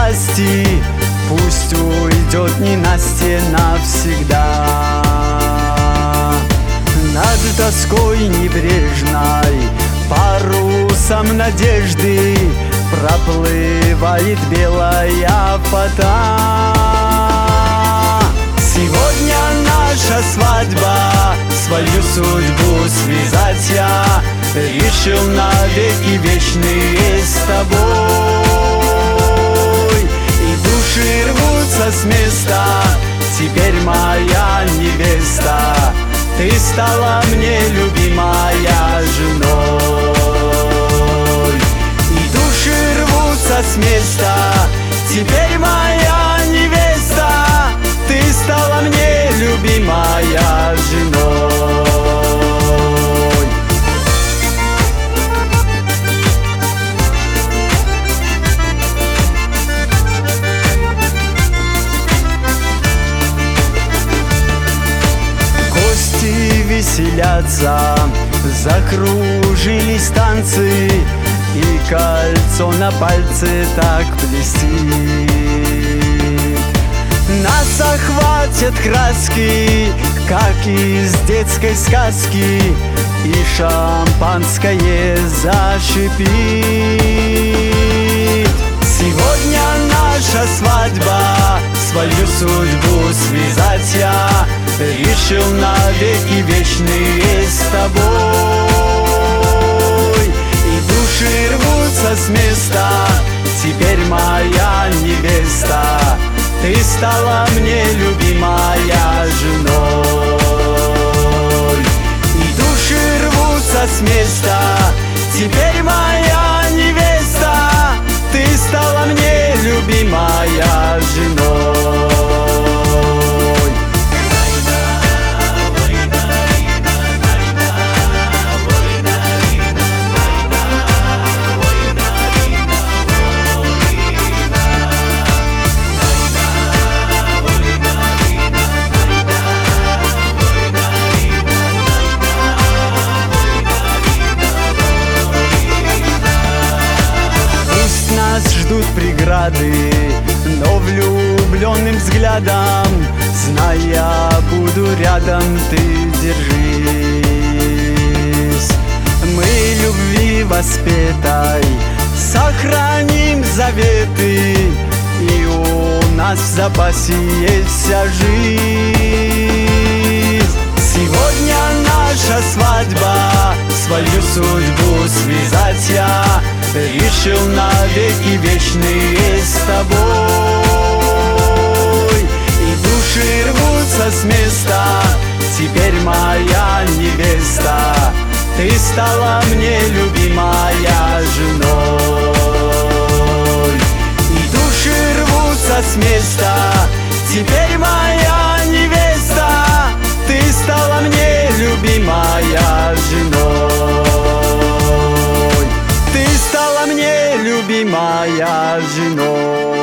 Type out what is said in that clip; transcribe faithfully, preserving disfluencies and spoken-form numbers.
власти, пусть уйдет ненастье навсегда. Над тоской небрежной, парусом надежды, проплывает белая фата. Сегодня наша свадьба, свою судьбу связать я решил навеки вечные с тобой. И души рвутся с места, теперь моя невеста, ты стала мне любимая женой. И души рвутся с места, теперь моя невеста, ты стала мне любимая женой. Гости веселятся, закружились танцы, и кольцо на пальце так блестит. Нас охватят краски, как из детской сказки, и шампанское зашипит. Сегодня наша свадьба, свою судьбу связать я решил навеки вечные с тобой. И души рвутся с места, теперь моя невеста, ты стала мне любимая женой. И души рвутся с места, теперь моя невеста, ты стала мне любимая женой. Ждут преграды, но влюбленным взглядом, зная, буду рядом, ты держись. Мы любви воспетой сохраним заветы, и у нас в запасе есть вся жизнь. Сегодня наша свадьба, свою судьбу связать я решил навеки вечные с тобой. И души рвутся с места, теперь моя невеста, ты стала мне любимая женой. И души рвутся с места, теперь моя невеста, ты стала мне любимая женой. Ты стала мне любимая женой.